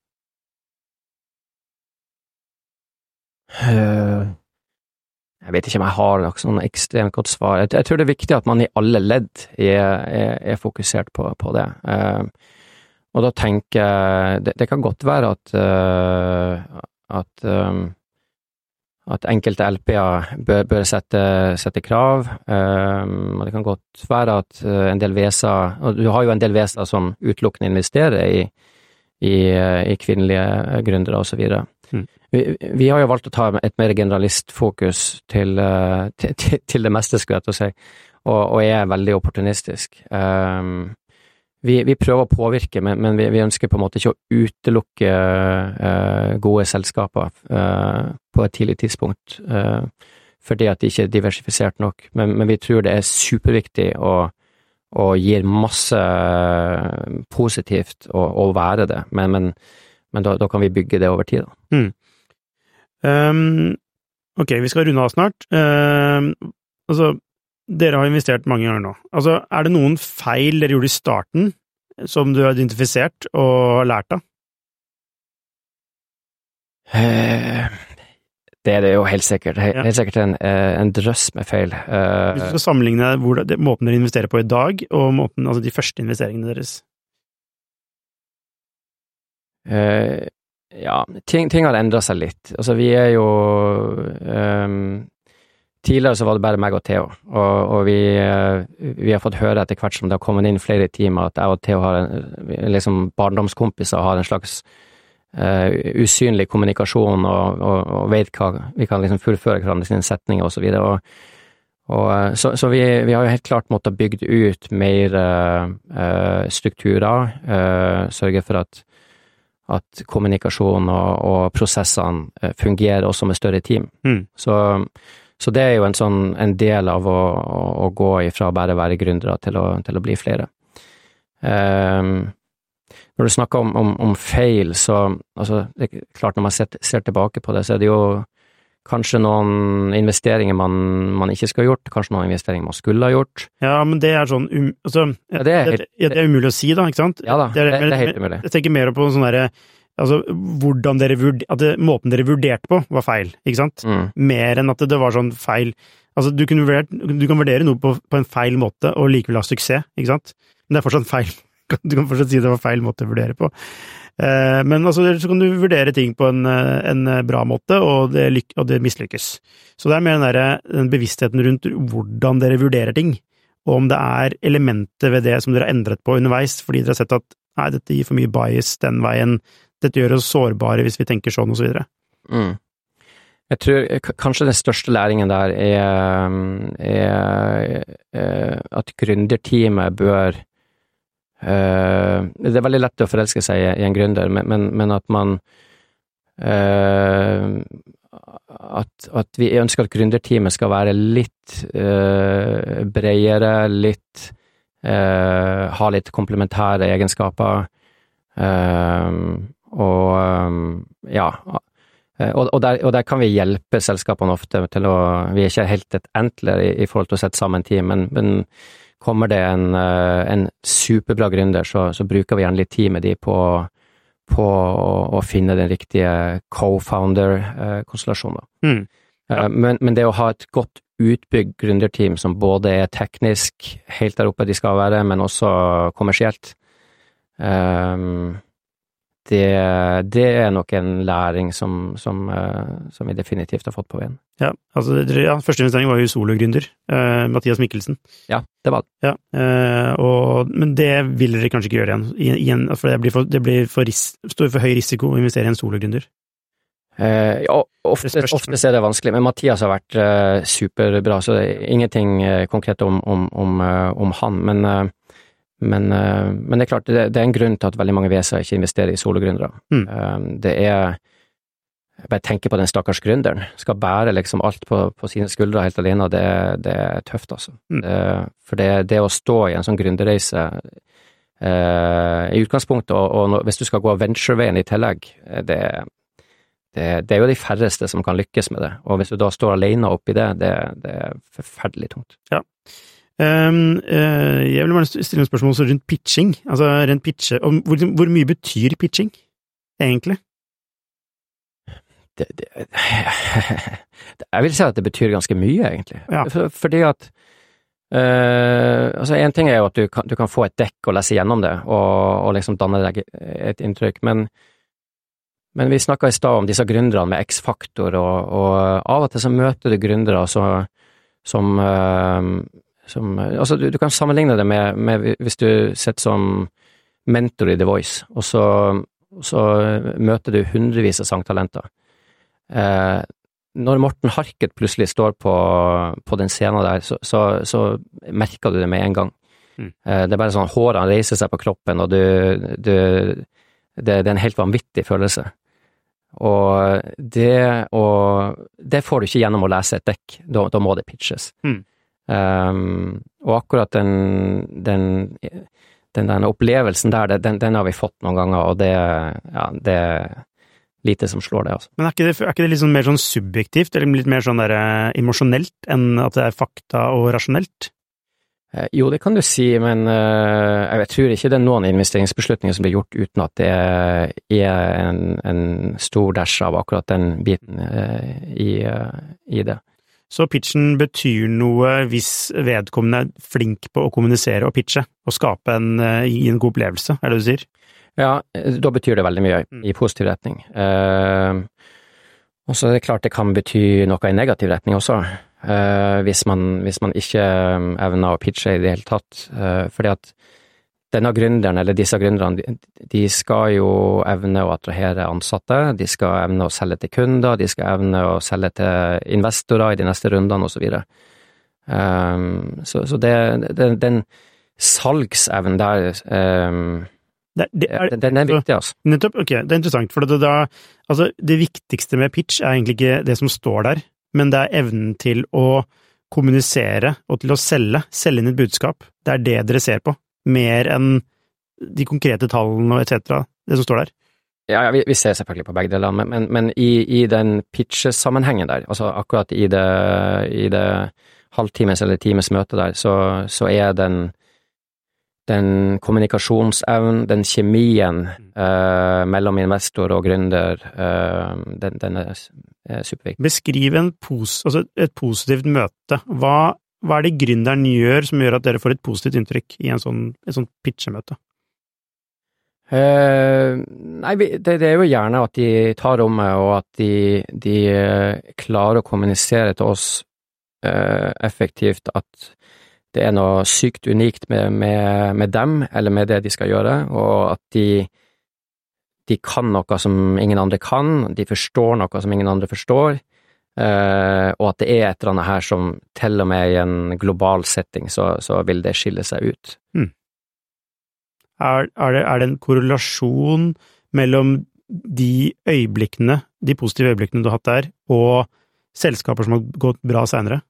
Uh, jeg vet ikke om jeg har noe sånn ekstremt godt svar. Jeg, jeg tror det er viktig at man i alle ledd er, er, er fokusert på, på det. Uh, og da tenker jeg, det, det kan godt være at, uh, at um, at enkelte L P-er bør, bør sette, sette krav, um, og det kan godt være at uh, en del V S-er, og du har jo en del V S-er som utelukkende investerer i, i, i kvinnelige gründere og så videre. Mm. Vi, vi har jo valgt å ta et mer generalistfokus til, uh, til, til, til det meste, skulle jeg til å si, og, og er veldig opportunistisk. Um, Vi, vi prøver å påvirke, men, men vi, vi ønsker på en måte ikke å utelukke uh, gode selskaper uh, på et tidlig tidspunkt, uh, fordi at de ikke er diversifisert nok. Men, men vi tror det er superviktig og, og gir masse positivt å, å være det, men, men, men da, da kan vi bygge det over tid. Da. Mm. Um, ok, vi skal runde av snart. Uh, altså, dere har investert mange ganger nå. Altså, er det noen feil dere gjorde i starten, som du har identifisert og lært av? Eh, det er det jo helt sikkert. Helt, ja. helt sikkert en, en drøss med feil. Eh, Hvis du skal sammenligne hvor det, måten dere investerer på i dag, og måten, altså de første investeringene deres? Eh, ja, ting, ting har endret seg litt. Altså, vi er jo... Um, Tidligere så var det bare meg og Theo, og, og vi, vi har fått høre etter hvert som det har kommet inn flere timer at jeg og Theo har en, liksom barndomskompiser har en slags uh, usynlig kommunikasjon og, og, og vet hva vi kan liksom fullføre hverandre sine setninger og så videre. Og, og, så så vi, vi har jo helt klart måttet bygge ut mer uh, strukturer, uh, sørge for at, at kommunikasjon og, og prosessene fungerer også med større team. Mm. Så Så det er jo en sånn, en del av å, å, å gå ifra bare være gründere til å, til å bli flere. Um, når du snakker om, om, om feil, så, altså, det er klart når man ser, ser tilbake på det, så er det jo kanskje noen investeringer man, man ikke skal ha gjort, kanskje noen investeringer man skulle ha gjort. Ja, men det er sånn, um, altså, ja, det, er helt, det, det er umulig å si da, ikke sant? Ja da, det, det, det er helt umulig. Jeg tenker mer på sånn der, altså, hvordan dere vurd, at det, måten dere vurderte på var feil, ikke sant? Mm. Mer enn at det, det var sånn feil, altså du, kunne vurdere, du kan vurdere noe på, på en feil måte og likevel ha suksess, ikke sant? Men det er fortsatt feil. Du kan fortsatt si det var feil måte å vurdere på. Eh, men altså, så kan du vurdere ting på en, en bra måte, og det, lyk, og det mislykkes. Så det er mer den, der, den bevisstheten rundt hvordan dere vurderer ting, og om det er elementer ved det som dere har endret på underveis, fordi dere har sett at nei, dette gir for mye bias den veien, dette gjør oss sårbare hvis vi tenker sånn, og så videre. Mm. Jeg tror kanskje den største læringen der er, er, er at gründerteamet bør uh, det er veldig lett å forelske seg i en gründer, men, men, men at man uh, at, at vi ønsker at gründerteamet skal være litt uh, bredere, litt uh, ha litt komplementære egenskaper, uh, og um, ja, Og, og, der, og der kan vi hjelpe selskapene ofte til å, vi er ikke helt et entler i, i forhold til å sette sammen team, men, men kommer det en, en superbra gründer, så, så bruker vi gjerne litt tid med de på, på å, å finne den riktige co-founder-konstellasjonen. Mm. Ja. Men, men det å ha et godt utbygd gründerteam som både er teknisk, helt der oppe de skal være, men også kommersielt, um, Det, det er nok en læring som, som, som vi definitivt har fått på veien. Ja, altså, ja, første investering var jo sologründer, uh, Mathias Mikkelsen. Ja, det var det. Ja, uh, og, men det vil dere kanskje ikke gjøre igjen, igjen for det blir for, det blir for, ris, står for høy risiko å investere i en sologründer. Uh, ja, ofte, ofte er det vanskelig, men Mathias har vært uh, superbra, så det er ingenting uh, konkret om, om, om, uh, om han, men uh, Men, men det er klart, det, det er en grunn til at veldig mange V C-er ikke investerer i sologründere. Mm. Det er, bare tenke på den stakkars gründeren, skal bære liksom alt på, på sine skuldre helt alene, det, det er tøft altså. Mm. Det, for det, det å stå i en sånn gründerreise, eh, i utgangspunktet, og, og hvis du skal gå ventureveien i tillegg, det, det, det er jo de færreste som kan lykkes med det, og hvis du da står alene oppi det, det, det er forferdelig tungt. Ja. Um, uh, jeg vil bare stille en spørsmål også rundt pitching, altså rent pitche, om hvor, hvor mye betyr pitching, egentlig? Det, det, jeg vil si at det betyr ganske mye, egentlig. Ja. For, fordi at, uh, altså en ting er jo at du kan, du kan få et dekk og lese gjennom det, og, og liksom danne deg et inntrykk, men, men vi snakket i stad om disse gründerne med X-faktor, og, og av og til så møter du gründere så, som uh, Som, altså du, du kan sammenligne det med, med hvis du sitter som mentor i The Voice, og så, så møter du hundrevis av sangtalenter. Eh, når Morten Harket plutselig står på, på den scenen der, så, så, så merker du det med en gang. Mm. Eh, det er bare sånn, hårene reiser seg på kroppen, og du, du det, det er en helt vanvittig følelse. Og det, og det får du ikke gjennom å lese et dekk, da, da må det pitches. Mm. Um, og akkurat den, den, den, den opplevelsen der, den, den har vi fått noen ganger, og det, ja, det er lite som slår det, altså. Men er ikke det, er ikke det litt sånn mer sånn subjektivt, eller litt mer sånn der emosjonelt, enn at det er fakta og rasjonelt? Eh, jo, det kan du si, men eh, jeg tror ikke det er noen investeringsbeslutninger som blir gjort uten at det er en, en stor dash av akkurat den biten eh, i, i det. Så pitchen betyr noe hvis vedkommende er flink på å kommunisere og pitche, og skape en, gi en god opplevelse, er det du sier? Ja, da betyr det veldig mye i positiv retning. Uh, og så er det klart det kan bety noe i negativ retning også, uh, hvis, man, hvis man ikke evner å pitche i det hele tatt. Uh, fordi at denne gründeren, eller disse gründerne, de skal jo evne å attrahere ansatte, de skal evne å selge til kunder, de skal evne å selge til investorer i de neste rundene og så videre. Um, så, så det, det, den salgsevnen der, um, det, det er, den er viktig, altså. Nettopp, ok, det er interessant, for det, da, altså, det viktigste med pitch er egentlig ikke det som står der, men det er evnen til å kommunisere og til å selge, selge inn et budskap. Det er det dere ser på. Mer enn de konkrete tallene og et cetera, det som står der. Ja, vi, vi ser selvfølgelig på begge deler, men, men, men i, i den pitch-sammenhengen der, altså akkurat i det, i det halvtimes eller times møte der, så, så er den den kommunikasjonsevnen, den kjemien eh, mellom investor og gründer, eh, den, den er, er superviktig. Beskriv en pos, altså et positivt møte. Hva, hva er det gründeren gjør som gjør at dere får et positivt inntrykk i en sånn, et sånt pitchemøte? Eh, nei, det, det er jo gjerne at de tar rommet, og at de, de klarer å kommunisere til oss eh, effektivt at det er noe sykt unikt med, med, med dem, eller med det de skal gjøre, og at de, de kan noe som ingen andre kan, de forstår noe som ingen andre forstår, eh, og at det er et eller annet her som til og med i en global setting, så, så vil det skille seg ut. Hmm. Er, er, det, er det en korrelasjon mellom de øyeblikkene, de positive øyeblikkene du har hatt der, og selskaper som har gått bra senere?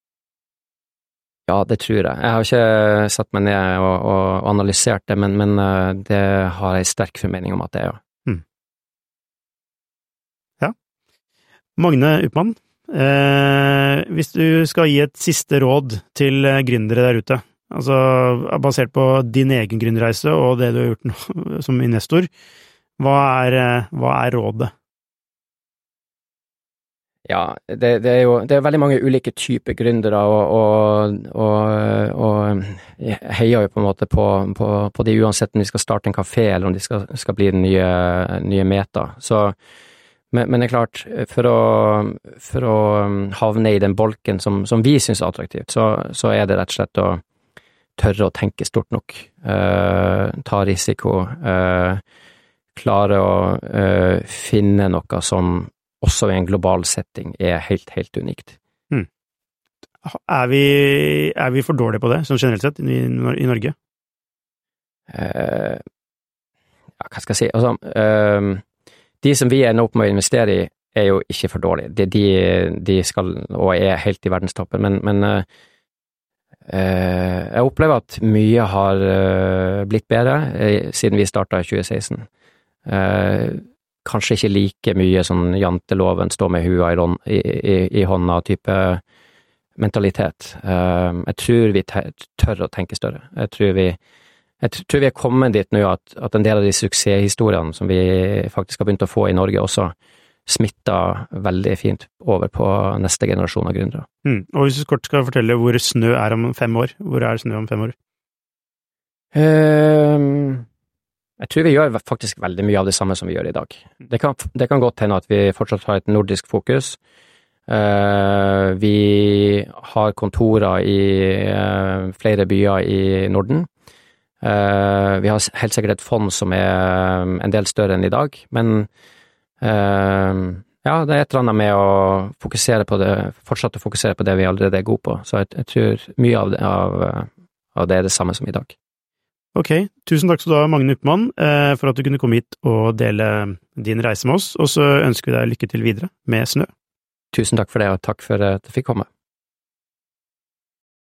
Ja, det tror jeg. Jeg har ikke satt meg ned og, og analysert det, men, men det har jeg sterk formening om at det er, ja. Hmm. Ja. Magne Uppmann, eh, hvis du skal gi et siste råd til gründere der ute, altså basert på din egen gründerreise og det du har gjort nå som investor, hva er, hva er rådet? Ja, det, det er jo det er veldig mange ulike typer gründere, og, og, og, og jeg heier jo på en måte på, på, på de uansett om de skal starte en kafé, eller om de skal, skal bli den nye, nye meta. Så, men, men det er klart, for å, for å havne i den bolken som, som vi synes er attraktivt, så, så er det rett og slett å tørre å tenke stort nok, uh, ta risiko, uh, klare å uh, finne noe som også i en global setting er helt, helt unikt. Hmm. Er vi, er vi for dårlige på det, sånn generelt sett, i, i Norge? Uh, ja, hva skal jeg si? Altså, uh, de som vi ender opp med å investere i, er jo ikke for dårlige. De, de, de skal, og er helt i verdenstoppen, men, men uh, uh, jeg opplever at mye har uh, blitt bedre uh, siden vi startet i tjue seksten. Uh, Kanskje ikke like mye sånn janteloven, stå med hua i, i, i, i hånda type mentalitet. Uh, jeg tror vi tør å tenke større. Jeg tror vi, jeg tror vi er kommet dit nå at, at en del av de suksesshistoriene som vi faktisk har begynt å få i Norge også, smitter veldig fint over på neste generasjon av gründere. Mm. Og hvis du kort skal fortelle hvor snø er om fem år, hvor er snø om fem år? Uh, Jeg tror vi gjør faktisk veldig mye av det samme som vi gjør i dag. Det kan, det kan godt hende at vi fortsatt har et nordisk fokus. Uh, vi har kontorer i uh, flere byer i Norden. Uh, vi har helt sikkert et fond som er en del større enn i dag, men uh, ja, det er et eller annet med å fokusere på det, fortsatt å fokusere på det vi allerede er gode på. Så jeg, jeg tror mye av det, av, av det er det samme som i dag. Ok, tusen takk skal du ha, Magne Uppmann, for at du kunne komme hit og dele din reise med oss, og så ønsker vi deg lykke til videre med snø. Tusen takk for det, og takk for at du fikk komme.